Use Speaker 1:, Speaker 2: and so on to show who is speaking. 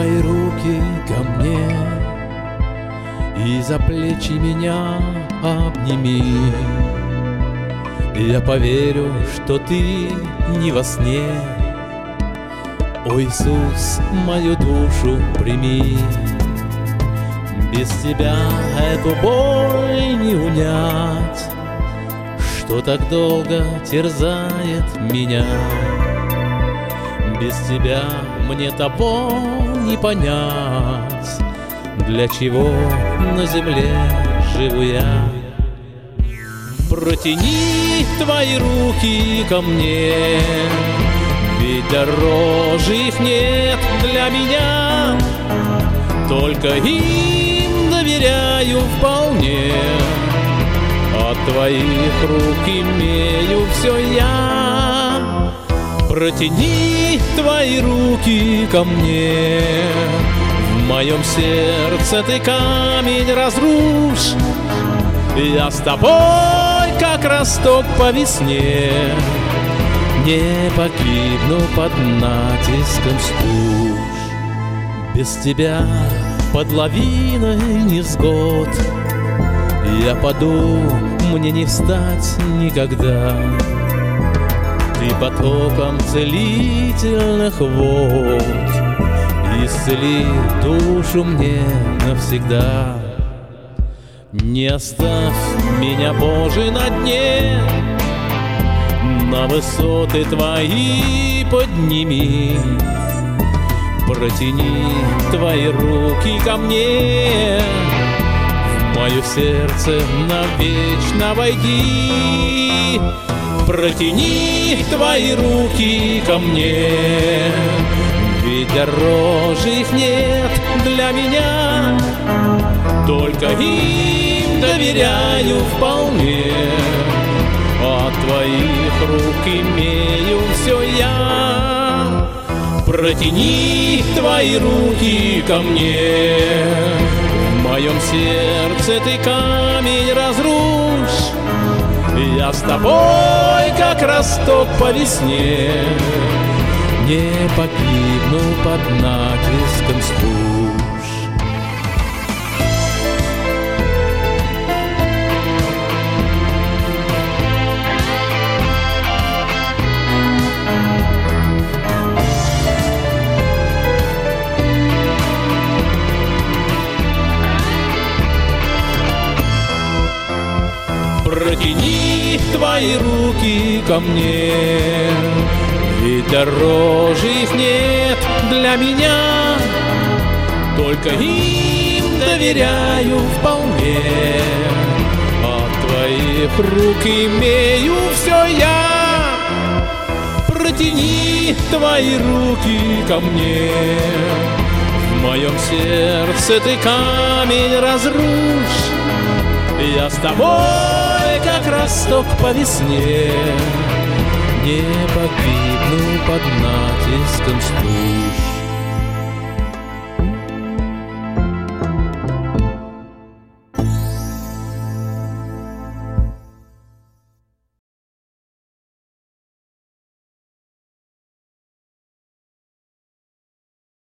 Speaker 1: твои руки ко мне и за плечи меня обними. Я поверю, что ты не во сне. О, Иисус, мою душу прими. Без тебя эту боль не унять, что так долго терзает меня. Без тебя мне того не понять, для чего на земле живу я. Протяни твои руки ко мне, ведь дороже их нет для меня. Только им доверяю вполне, от твоих рук имею все я. Протяни твои руки ко мне, в моем сердце ты камень разрушь. Я с тобой, как росток по весне, не погибну под натиском стуж. Без тебя под лавиной невзгод я паду, мне не встать никогда. Ты потоком целительных вод исцели душу мне навсегда. Не оставь меня, Боже, на дне, на высоты твои подними. Протяни твои руки ко мне, в мое сердце навечно войди. Протяни твои руки ко мне, ведь дороже их нет для меня. Только им доверяю вполне, от твоих рук имею все я. Протяни твои руки ко мне, в моем сердце ты камень разрушь. Я с тобой, как росток по весне, не погибну под натиском стуж. Протяни твои руки ко мне, ведь дороже их нет для меня. Только им доверяю вполне, от твоих рук имею все я. Протяни твои руки ко мне, в моем сердце ты камень разрушь. Я с тобой, как росток по весне, не погибну под натиском стуж.